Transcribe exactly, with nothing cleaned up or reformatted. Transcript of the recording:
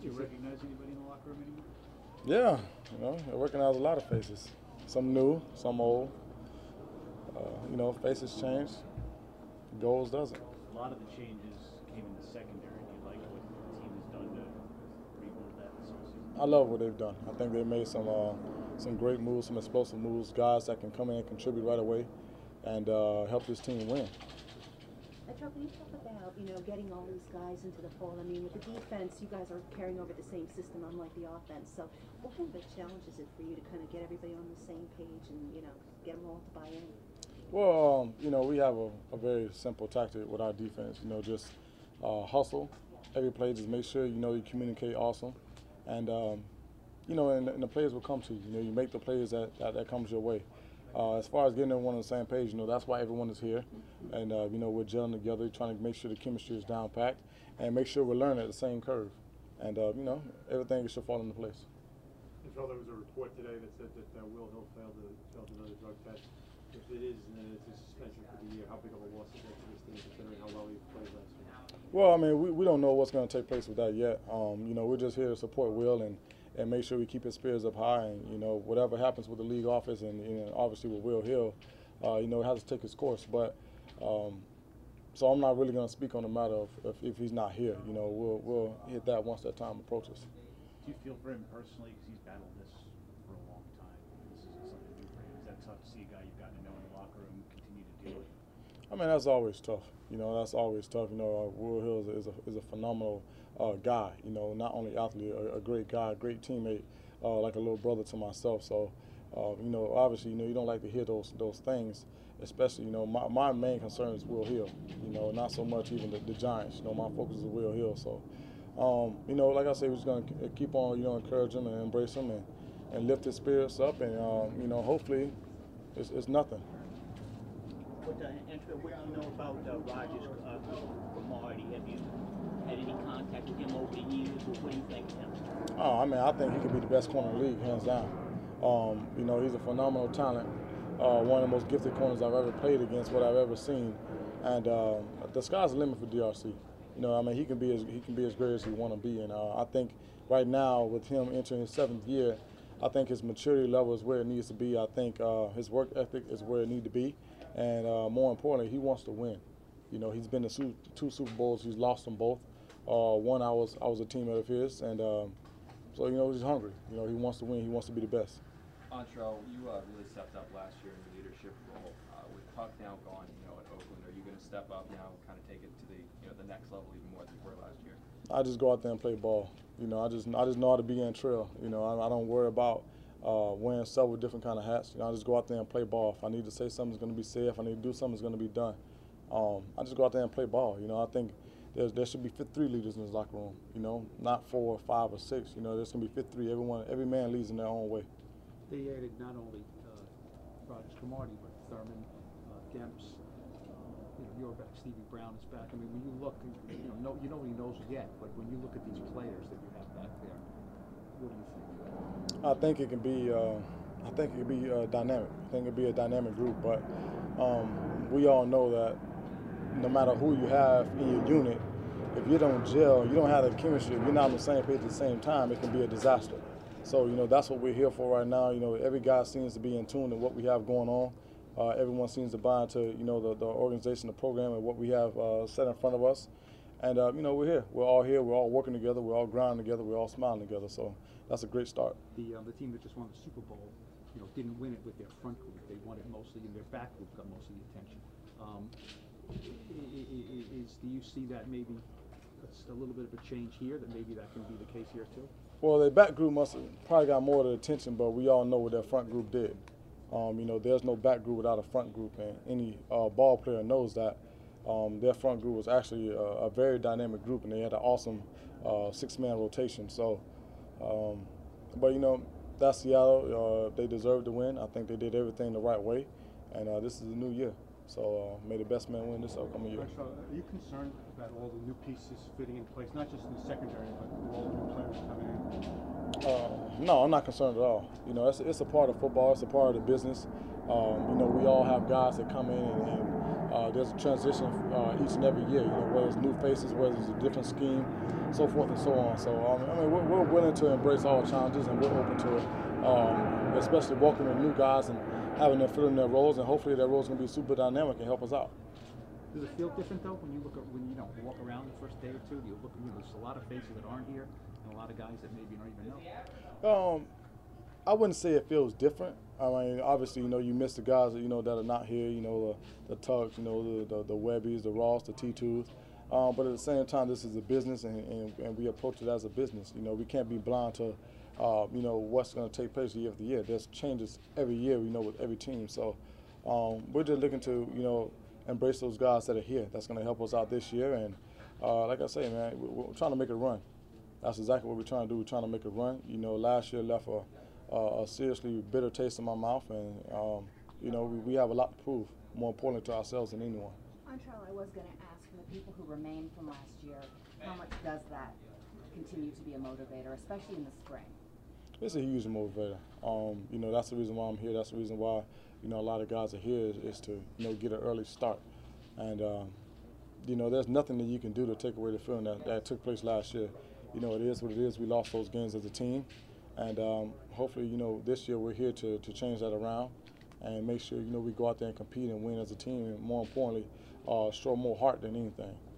Do you recognize anybody in the locker room anymore? Yeah, you know, I recognize a lot of faces. Some new, some old. Uh, you know, faces change. Goals doesn't. A lot of the changes came in the secondary. Do you like what the team has done to rebuild that this offseason? I love what they've done. I think they made some uh, some great moves, some explosive moves, guys that can come in and contribute right away and uh, help this team win. Joe, can you talk about, you know, getting all these guys into the fold? I mean, with the defense, you guys are carrying over the same system, unlike the offense. So what kind of a challenge is it for you to kind of get everybody on the same page and, you know, get them all to buy in? Well, um, you know, we have a, a very simple tactic with our defense. You know, just uh, hustle every play. Just make sure you know you communicate awesome, and um, you know, and, and the players will come to you. You know, you make the plays that that, that comes your way. Uh, as far as getting everyone on the same page, you know, that's why everyone is here, and uh, you know, we're gelling together, trying to make sure the chemistry is down packed, and make sure we're learning at the same curve, and uh, you know, everything should fall into place. Michelle, there was a report today that said that uh, Will Hill failed, to, failed another drug test. If it is, then it's a suspension for the year. How big of a loss is that to this team, considering how well he played last year? Well, I mean, we, we don't know what's going to take place with that yet. Um, you know, we're just here to support Will and, and make sure we keep his spirits up high. And, you know, whatever happens with the league office and, you know, obviously with Will Hill, uh, you know, it has to take its course. But um, so I'm not really going to speak on the matter of if, if he's not here. You know, we'll, we'll hit that once that time approaches. Do you feel for him personally, because he's battled this for a long time? This isn't something new for him. Is that tough to see a guy you've gotten to know in the locker room continue to deal with? I mean, that's always tough. You know, that's always tough. You know, uh, Will Hill is a, is a phenomenal uh, guy. You know, not only athlete, a, a great guy, a great teammate, uh, like a little brother to myself. So, uh, you know, obviously, you know, you don't like to hear those those things, especially, you know, my, my main concern is Will Hill. You know, not so much even the, the Giants. You know, my focus is Will Hill. So, um, you know, like I said, we're just going to keep on, you know, encourage him and embrace him and, and lift his spirits up. And, um, you know, hopefully it's, it's nothing. What, uh, Andrew, what do you know about uh, Rogers uh, Cromartie? Have you had any contact with him over the years, or what do you think of him? Oh, I mean, I think he could be the best corner in the league, hands down. Um, you know, he's a phenomenal talent, uh, one of the most gifted corners I've ever played against, what I've ever seen, and uh, the sky's the limit for D R C. You know, I mean, he can be as he can be as great as he want to be, and uh, I think right now with him entering his seventh year, I think his maturity level is where it needs to be. I think uh, his work ethic is where it needs to be. And uh, more importantly, he wants to win. You know, he's been to su two Super Bowls. He's lost them both. Uh, one, I was I was a teammate of his, and um, so you know he's hungry. You know, he wants to win. He wants to be the best. Antrel, you uh, really stepped up last year in the leadership role. Uh, with Puck now gone, you know, at Oakland, are you going to step up now, kind of take it to the you know the next level even more than you were last year? I just go out there and play ball. You know, I just I just know how to be in trail. You know, I, I don't worry about Uh, wearing several different kind of hats. You know, I just go out there and play ball. If I need to say something, it's going to be said. If I need to do something, it's going to be done. Um, I just go out there and play ball. You know, I think there's, there should be fit three leaders in this locker room. You know, not four or five or six. You know, there's going to be fit three. Everyone, every man leads in their own way. They added not only uh, Rogers Cromartie, but Thurman, uh, Demps. Uh, you know, you're back. Stevie Brown is back. I mean, when you look, you know, no, you nobody knows yet, but when you look at these players that you have back there, what do you think? I think it can be. Uh, I think it can be uh, dynamic. I think it can be a dynamic group. But um, we all know that no matter who you have in your unit, if you don't gel, you don't have the chemistry. If you're not on the same page at the same time, it can be a disaster. So you know that's what we're here for right now. You know, every guy seems to be in tune to what we have going on. Uh, everyone seems to buy into you know the, the organization, the program, and what we have uh, set in front of us. And uh, you know we're here. We're all here. We're all working together. We're all grinding together. We're all smiling together. So that's a great start. The uh, the team that just won the Super Bowl, you know, didn't win it with their front group. They won it mostly, and their back group got most of the attention. Um, is do you see that maybe it's a little bit of a change here? That maybe that can be the case here too. Well, their back group must have probably got more of the attention, but we all know what their front group did. Um, you know, there's no back group without a front group, and any uh, ball player knows that. Um, their front group was actually a, a very dynamic group, and they had an awesome uh, six-man rotation. So, um, but you know, that's Seattle. Uh, they deserved to win. I think they did everything the right way, and uh, this is a new year. So, uh, may the best man win this upcoming year. Are you concerned about all the new pieces fitting in place, not just in the secondary, but all the new players coming in? Uh, no, I'm not concerned at all. You know, it's, it's a part of football. It's a part of the business. Um, you know, we all have guys that come in and, and uh, there's a transition uh, each and every year. You know, whether it's new faces, whether it's a different scheme, so forth and so on. So um, I mean, we're, we're willing to embrace all challenges, and we're open to it. Um, especially welcoming new guys and having them fill in their roles, and hopefully their roles going to be super dynamic and help us out. Does it feel different though when you look at, when you know walk around the first day or two? You look, you know, there's a lot of faces that aren't here, and a lot of guys that maybe you don't even know. Um, I wouldn't say it feels different. I mean, obviously, you know, you miss the guys that you know that are not here. You know, the, the Tucks, you know, the, the the Webbies, the Ross, the T twos. Um, but at the same time, this is a business, and, and, and we approach it as a business. You know, we can't be blind to, uh, you know, what's going to take place year after year. There's changes every year, you know, with every team. So um, we're just looking to, you know, embrace those guys that are here. That's going to help us out this year. And uh, like I say, man, we're, we're trying to make a run. That's exactly what we're trying to do. We're trying to make a run. You know, last year left a, a, a seriously bitter taste in my mouth, and um, you know, we, we have a lot to prove. More importantly to ourselves than anyone. Montreal, I was going to ask, from the people who remained from last year, how much does that continue to be a motivator, especially in the spring? It's a huge motivator. Um, you know, that's the reason why I'm here. That's the reason why, you know, a lot of guys are here is, is to, you know, get an early start. And, um, you know, there's nothing that you can do to take away the feeling that, that took place last year. You know, it is what it is. We lost those games as a team. And um, hopefully, you know, this year we're here to, to change that around and make sure, you know, we go out there and compete and win as a team, and more importantly, uh, show more heart than anything.